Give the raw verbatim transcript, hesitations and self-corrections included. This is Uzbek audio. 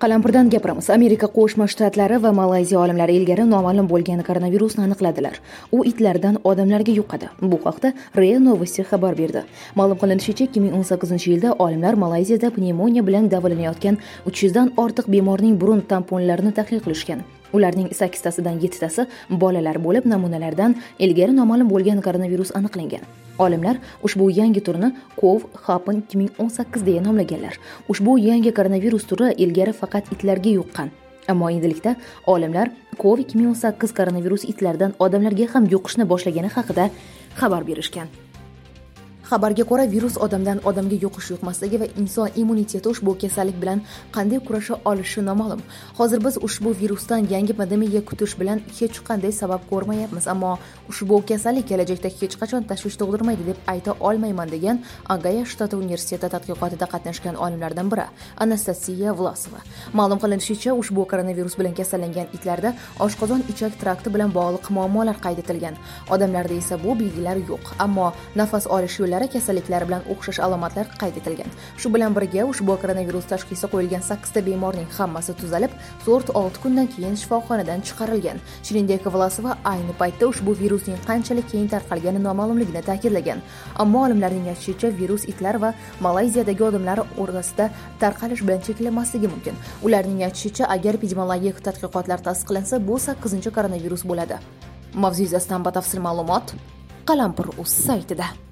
Qalampirdan gapiramiz. Amerika Qo'shma Shtatlari va Malayziya olimlari ilgari noma'lum bo'lgan koronavirusni aniqladilar. U itlardan odamlarga yuqadi. Bu haqda RIA Novosti xabar berdi. Ma'lum qilinishicha, ikki ming o'n sakkizinchi yilda olimlar Malayziyada pnevmoniya bilan davolanayotgan uch yuzdan ortiq bemorning burun tamponlarini tahlil qilishgan. Ularning sakkiztasidan yettitasi bolalar bo'lib, namunalardan ilgari noma'lum bo'lgan koronavirus aniqlangan. Olimlar ushbu yangi turni Cov Happen ikki ming o'n sakkiz deya nomlaganlar. Ushbu yangi koronavirus turi ilgari faqat itlarga yuqqan. Ammo endilikda olimlar Cov ikki ming o'n sakkiz koronavirus itlardan odamlarga ham yuqishni boshlagani haqida xabar berishgan. Xabarga ko'ra, virus odamdan odamga yuqish yuqmasligi va inson immuniteti ushbu kasallik bilan qanday kurasha olishi noma'lum. Hozir biz ushbu virusdan yangi pandemiya kutish bilan hech qanday sabab ko'rmayapmiz, ammo ushbu kasallik kelajakda hech qachon tashvish tug'dirmaydi deb ayta olmayman, degan Ogayo shtati universiteti tadqiqotida qatnashgan olimlardan biri Anastasiya Vlasova. Ma'lum qilinishicha, ushbu koronavirus bilan kasallangan itlarda oshqozon ichak trakti bilan bog'liq muammolar qayd etilgan. Odamlarda esa bu belgilar yo'q, ammo nafas olish yo'llari kasalliklari bilan o'xshash alomatlar qayd etilgan. Shu bilan birga ushbu koronavirus tashxisi qo'yilgan sakkizta bemorning hammasi tuzalib, to'rt olti kundan keyin shifoxonadan chiqarilgan. Shuningdek, Vlasova ayni paytda ushbu virusning qanchalik keng tarqalgani noma'lumligini ta'kidlagan. Ammo olimlarning aytishicha, virus itlar va Malayziyadagi odamlar o'rtasida tarqalish bilan cheklanmasligi mumkin. Ularning aytishicha, agar epidemiologik tadqiqotlar tasdiqlansa, bu sakkizinchi koronavirus bo'ladi. Mavzu yuzasidan batafsil ma'lumot Qalampir.uz saytida.